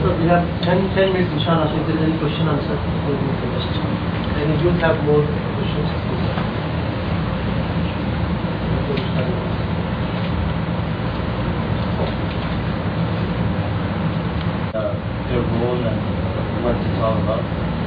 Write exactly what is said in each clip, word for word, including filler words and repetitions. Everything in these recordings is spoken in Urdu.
So we have ten, ten minutes inshallah, so if there is any question answer, we'll move to the next. And if you have more questions, please. Uh, their role and what it's all about.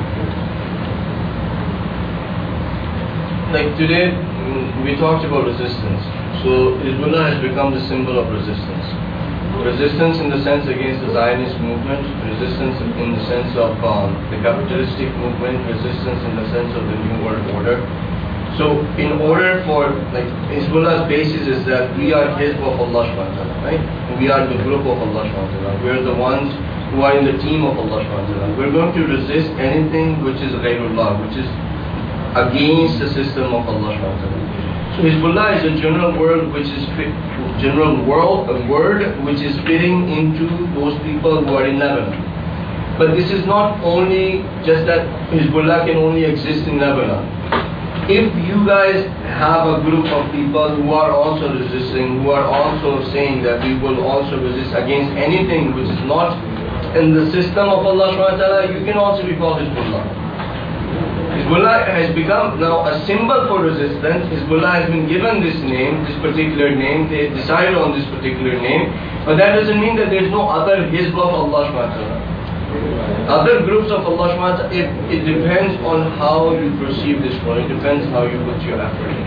Like today, we talked about resistance. So Hezbollah has become the symbol of resistance. Resistance in the sense against the Zionist movement, resistance in the sense of um, the capitalistic movement, resistance in the sense of the New World Order. So in order for, like, Hezbollah's basis is that we are Hizb of Allah subhanahu wa ta'ala, right? We are the group of Allah subhanahu wa ta'ala. We are the ones who are in the team of Allah subhanahu wa ta'ala. We're going to resist anything which is ghayrullah, which is against the system of Allah subhanahu wa ta'ala. So Hezbollah is a general word which is fit, general world, a word which is fitting into those people who are in Lebanon. But this is not only just that Hezbollah can only exist in Lebanon. If you guys have a group of people who are also resisting, who are also saying that we will also resist against anything which is not in the system of Allah subhanahu wa ta'ala, you can also be called Hezbollah. Hezbollah has become now a symbol for resistance. Hezbollah has been given this name, this particular name. They decided on this particular name. But that doesn't mean that there is no other Hizb of Allah subhanahu wa ta'ala. Other groups of Allah subhanahu wa ta'ala, it, it depends on how you perceive this one. It depends how you put your effort in.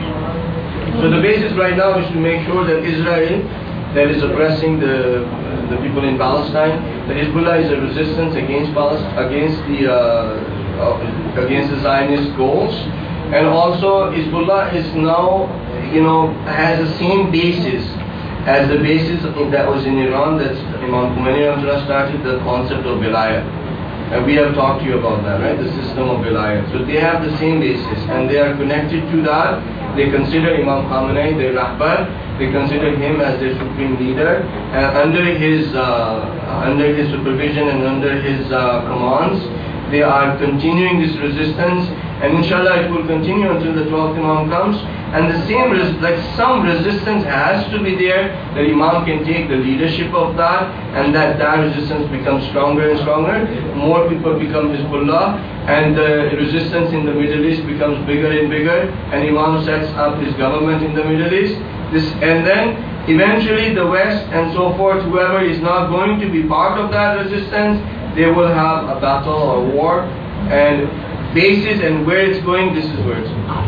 So the basis right now is to make sure that Israel, that is oppressing the the people in Palestine, that Hezbollah is a resistance against Palestine, against the uh, Uh, against the Zionist goals, and also Hezbollah is now, you know, has the same basis as the basis that was in Iran, that Imam Khomeini started the concept of wilayah. And we have talked to you about that, right? The system of wilayah. So they have the same basis, and they are connected to that. They consider Imam Khomeini their rahbar. They consider him as their supreme leader, and under his uh, under his supervision and under his uh, commands, they are continuing this resistance, and inshallah it will continue until the twelfth Imam comes. And the same, res like some resistance has to be there, that Imam can take the leadership of that, and that that resistance becomes stronger and stronger. More people become Hezbollah, and the resistance in the Middle East becomes bigger and bigger, and Imam sets up his government in the Middle East. This, and then eventually the West and so forth, whoever is not going to be part of that resistance, they will have a battle or war, and basis and where it's going, this is where it's going.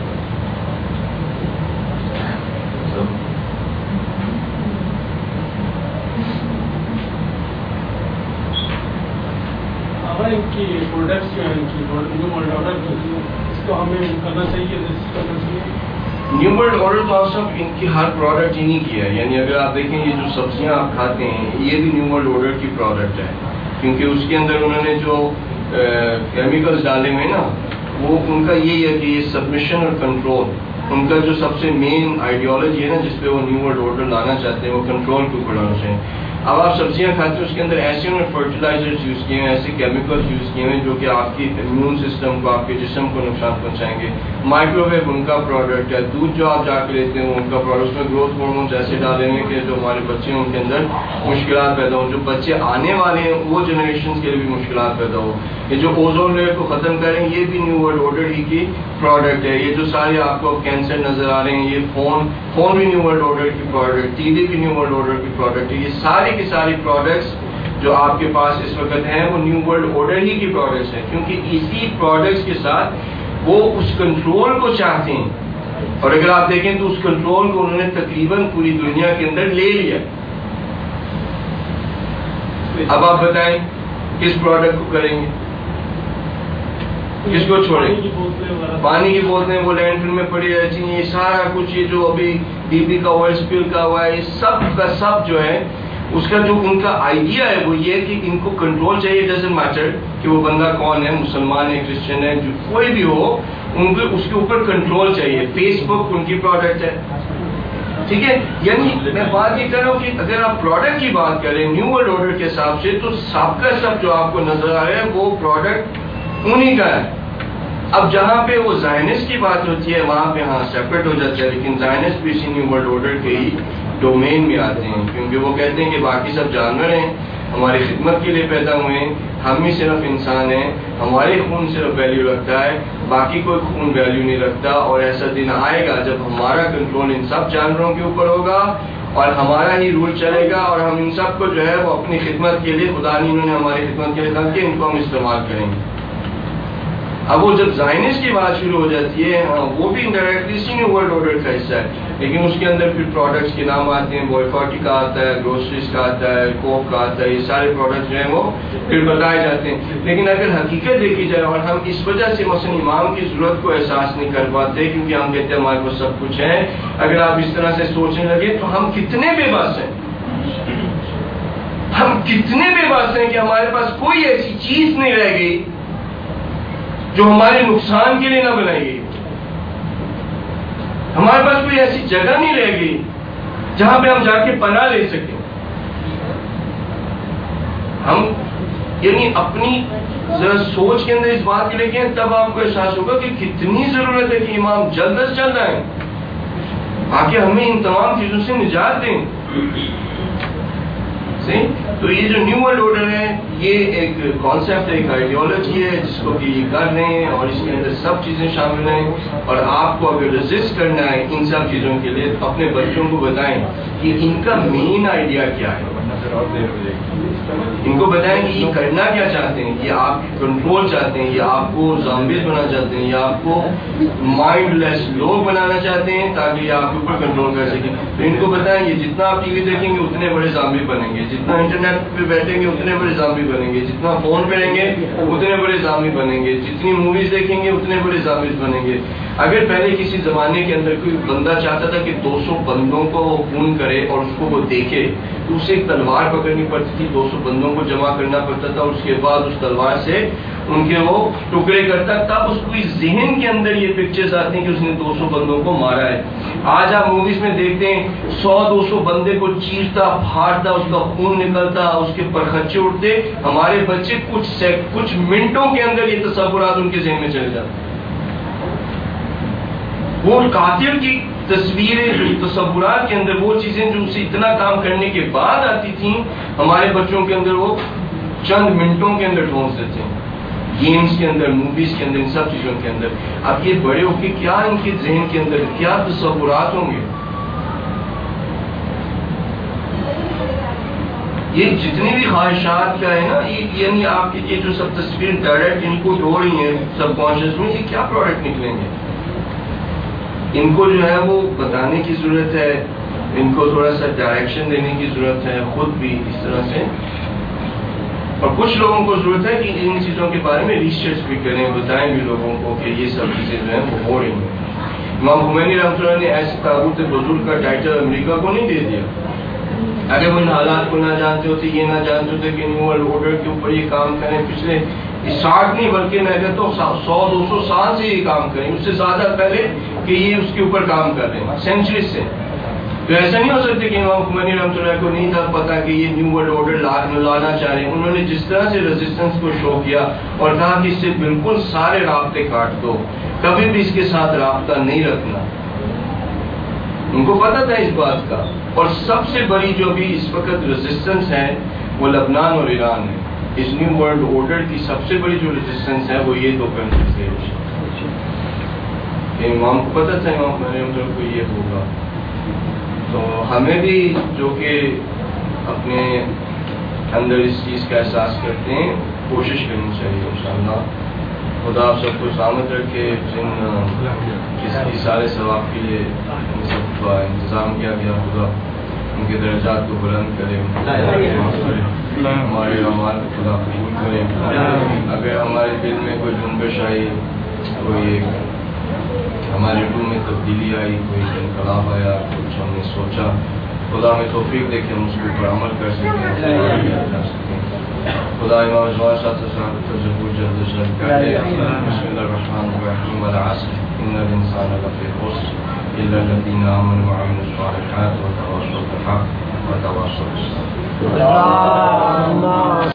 So. हमारे इनकी प्रोडक्ट्स जो हैं इनकी न्यू वर्ल्ड ऑर्डर की, इसको हमें करना चाहिए, रजिस्टर करना चाहिए। न्यू वर्ल्ड ऑर्डर तो आप सब इनकी हर प्रोडक्ट इन्हीं की है, यानी अगर आप देखें ये जो सब्जियां आप खाते हैं, ये भी न्यू वर्ल्ड ऑर्डर की प्रोडक्ट है, क्योंकि उसके अंदर उन्होंने जो केमिकल्स डाले हुए ना, वो उनका यही है कि ये सबमिशन और कंट्रोल, उनका जो सबसे मेन आइडियोलॉजी है ना, जिसपे वो न्यू वर्ल्ड ऑर्डर लाना चाहते हैं, वो कंट्रोल के ऊपर लाना चाहिए। अब आप सब्जियां खाते हैं, उसके अंदर ऐसे उन्होंने फर्टिलाइजर्स यूज़ किए हैं, ऐसे केमिकल्स यूज़ किए हैं जो कि आपकी इम्यून सिस्टम को, आपके जिस्म को नुकसान पहुंचाएंगे। माइक्रोवेव उनका प्रोडक्ट है, दूध जो आप जाके लेते हैं उनका प्रोडक्ट, उसमें ग्रोथ हार्मोन्स ऐसे डालेंगे कि जो हमारे बच्चे हैं उनके अंदर मुश्किलात पैदा हों, जो बच्चे आने वाले हैं वो जनरेशन के लिए भी मुश्किलात पैदा हो। ये जो ओजोन लेयर को ख़त्म करें, ये भी न्यू वर्ल्ड ऑर्डर ही की प्रोडक्ट है। ये जो सारे आपको कैंसर नज़र आ रहे हैं, ये फ़ोन फ़ोन भी न्यू वर्ल्ड ऑर्डर की प्रोडक्ट, टीवी भी न्यू वर्ल्ड ऑर्डर की प्रोडक्ट है। ये सारी की सारी प्रोडक्ट्स जो आपके पास इस वक्त हैं वो न्यू वर्ल्ड ऑर्डर ही की प्रोडक्ट्स हैं, क्योंकि इसी प्रोडक्ट्स के साथ वो उस कंट्रोल को चाहते हैं। और अगर आप देखें तो उस कंट्रोल को उन्होंने तकरीबन पूरी दुनिया के अंदर ले लिया। अब आप बताएं किस प्रोडक्ट को करेंगे, किसको छोड़ेंगे? पानी की बोतलें वो लैंडफिल में पड़ी रहती हैं, ये सारा कुछ, ये जो अभी बीपी का ऑयल स्पिल का हुआ है, ये सब का सब जो है, उसका जो उनका आइडिया है वो ये है कि इनको कंट्रोल चाहिए। डजंट मैटर कि वो बंदा कौन है, मुसलमान है, क्रिश्चियन है, जो कोई भी हो, उनको उसके ऊपर कंट्रोल चाहिए। फेसबुक उनकी प्रोडक्ट है, ठीक है। यानी मैं बात ये कर रहा हूँ कि अगर आप प्रोडक्ट की बात करें न्यू वर्ल्ड ऑर्डर के हिसाब से, तो सबका सब जो आपको नजर आ रहा है वो प्रोडक्ट उन्हीं का है। अब जहाँ पे वो ज़ायनिस्ट की बात होती है वहाँ पे हाँ सेपरेट हो जाता है, लेकिन ज़ायनिस्ट भी इसी न्यू वर्ल्ड ऑर्डर के ही डोमेन में आते हैं, क्योंकि वो कहते हैं कि बाकी सब जानवर हैं, ہماری خدمت کے لیے پیدا ہوئے ہیں، ہم ہی صرف انسان ہیں، ہمارے خون صرف ویلیو رکھتا ہے، باقی کوئی خون ویلیو نہیں رکھتا. اور ایسا دن آئے گا جب ہمارا کنٹرول ان سب جانوروں کے اوپر ہوگا اور ہمارا ہی رول چلے گا، اور ہم ان سب کو جو ہے وہ اپنی خدمت کے لیے، خدا نے انہوں نے ہماری خدمت کے لیے کہا کہ ان کو ہم استعمال کریں گے. اب وہ جب زائنسٹ کی بات شروع ہو جاتی ہے، ہاں وہ بھی انڈائریکٹلی اسی نیو ورلڈ آرڈر کا حصہ ہے، لیکن اس کے اندر پھر پروڈکٹس کے نام آتے ہیں، بوائکاٹ کا آتا ہے، گروسریز کا آتا ہے، کوک کا آتا ہے، یہ سارے پروڈکٹس جو ہیں وہ پھر بتائے جاتے ہیں. لیکن اگر حقیقت دیکھی جائے، اور ہم اس وجہ سے مثلا امام کی ضرورت کو احساس نہیں کر پاتے کیونکہ ہم کہتے ہیں ہمارے پاس سب کچھ ہے. اگر آپ اس طرح سے سوچنے لگے تو ہم کتنے بے بس ہیں، ہم کتنے بے بس ہیں کہ ہمارے پاس کوئی ایسی چیز نہیں رہ گئی جو ہمارے نقصان کے لیے نہ بنائی گئی. ہمارے پاس کوئی ایسی جگہ نہیں رہ گئی جہاں پہ ہم جا کے پناہ لے سکیں. ہم یعنی اپنی ذرا سوچ کے اندر اس بات کے لے کے تب آپ کو احساس ہوگا کہ کتنی ضرورت ہے کہ امام جلد از جلد آئیں آکے ہمیں ان تمام چیزوں سے نجات دیں. تو یہ جو نیو ورلڈ آرڈر ہے یہ ایک کانسیپٹ ہے، ایک آئیڈیالوجی ہے جس کو کہ یہ کر رہے ہیں، اور اس کے اندر سب چیزیں شامل ہیں. اور آپ کو اگر ریزسٹ کرنا ہے ان سب چیزوں کے لیے تو اپنے بچوں کو بتائیں کہ ان کا مین آئیڈیا کیا ہے، ان کو بتائیں کہ یہ کرنا کیا چاہتے ہیں. یہ آپ کنٹرول چاہتے ہیں، یہ آپ کو زامبیز بنانا چاہتے ہیں، یا آپ کو مائنڈ لیس لوگ بنانا چاہتے ہیں تاکہ یہ آپ کے اوپر کنٹرول کر سکیں. تو ان کو بتائیں یہ جتنا آپ ٹی وی دیکھیں گے اتنے بڑے زامبی بنیں گے، جتنا انٹرنیٹ پہ بیٹھیں گے اتنے بڑے زامبی بنیں گے، جتنا فون پہ رہیں گے اتنے بڑے زامبی بنیں گے، جتنی موویز دیکھیں گے اتنے بڑے زامبیز بنیں گے. اگر پہلے کسی زمانے کے اندر کوئی بندہ چاہتا تھا کہ دو سو بندوں کو وہ خون کرے اور اس کو وہ دیکھے تو اسے ایک تلوار پکڑنی پڑتی تھی، دو سو بندوں کو جمع کرنا پڑتا تھا، اس کے بعد اس تلوار سے ان کے وہ ٹکڑے کرتا. تب اس کو ذہن کے اندر یہ پکچرز آتی ہیں کہ اس نے دو سو بندوں کو مارا ہے. آج آپ موویز میں دیکھتے ہیں سو دو سو بندے کو چیرتا پھاڑتا، اس کا خون نکلتا، اس کے پرخچے اٹھتے. ہمارے بچے کچھ سیک کچھ منٹوں کے اندر یہ تصورات ان کے ذہن میں چلے جاتے. وہ قاتل کی تصویریں تصورات کے اندر وہ چیزیں جو اسے اتنا کام کرنے کے بعد آتی تھیں ہمارے بچوں کے اندر وہ چند منٹوں کے اندر ٹھونس دیتے ہیں. گیمز کے اندر، موویز کے اندر، ان سب چیزوں کے اندر. اب یہ بڑے ہو کے کیا ان کے ذہن کے اندر کیا تصورات ہوں گے. یہ جتنی بھی خواہشات کا ہے نا، یعنی آپ کی یہ جو سب تصویر ڈائریکٹ ان کو ہو رہی ہیں سب کانشیس میں، یہ کیا پروڈکٹ نکلیں گے. ان کو جو ہے وہ بتانے کی ضرورت ہے، ان کو تھوڑا سا ڈائریکشن دینے کی ضرورت ہے، خود بھی اس طرح سے. اور کچھ لوگوں کو ضرورت ہے کہ ان چیزوں کے بارے میں ریسرچ بھی کریں، بتائیں بھی لوگوں کو کہ یہ سب چیزیں جو ہیں وہ ہو رہی ہیں. امام خمینی رحمۃ اللہ نے ایسے تابوت بزرگ کا ٹائٹل امریکہ کو نہیں دے دیا. اگر وہ ان حالات کو نہ جانتے ہوتے، یہ نہ جانتے ہوتے کہ نیو ورلڈ آرڈر کے اوپر یہ کام کریں، پچھلے ساٹھ نہیں بلکہ میں کہتا ہوں سو دو سو سال سے یہ کام کریں، اس سے زیادہ پہلے کہ یہ اس کے اوپر کام کر رہے ہیں سینچریز سے. تو ایسا نہیں ہو سکتا کہ امام خمینی رحمۃ اللہ کو نہیں تھا پتا کہ یہ نیو ورلڈ آرڈر لانا چاہ رہے ہیں. انہوں نے جس طرح سے ریزسٹنس کو شو کیا اور کہا کہ اس سے بالکل سارے رابطے کاٹ دو، کبھی بھی اس کے ساتھ رابطہ نہیں رکھنا. ان کو پتا تھا اس بات کا. اور سب سے بڑی جو بھی اس وقت ریزسٹنس ہے وہ لبنان اور ایران ہے. اس نیو ورلڈ آرڈر کی سب سے بڑی جو ریزسٹنس ہے وہ یہ دو کنٹریز ہے. امام کو پتا تھا امام خمینی رحمۃ اللہ کو یہ ہوگا. تو ہمیں بھی جو کہ اپنے اندر اس چیز کا احساس کرتے ہیں کوشش کرنی چاہیے انشاءاللہ. خدا آپ سب کو سلامت رکھے. جن اس کی سارے ثواب کے لیے سب کا انتظام کیا گیا، خدا ان کے درجات کو بلند کرے، ہمارے اعمال کو خدا قبول کرے. اگر ہمارے دل میں کوئی جنبش آئی، کوئی ہمارے روح میں تبدیلی آئی، کوئی انقلاب آیا، کچھ ہم نے سوچا، خدا ہمیں توفیق دے کے ہم اس کے اوپر عمل کر سکیں. خدا امام جواد صاحب کو ضرور جلد از جلد کر دے. بسم اللہ الرحمن الرحیم. والعصر ان الانسان لفی خسر الا الذین آمنوا وعملوا الصالحات وتواصوا بالحق وتواصوا بالصبر.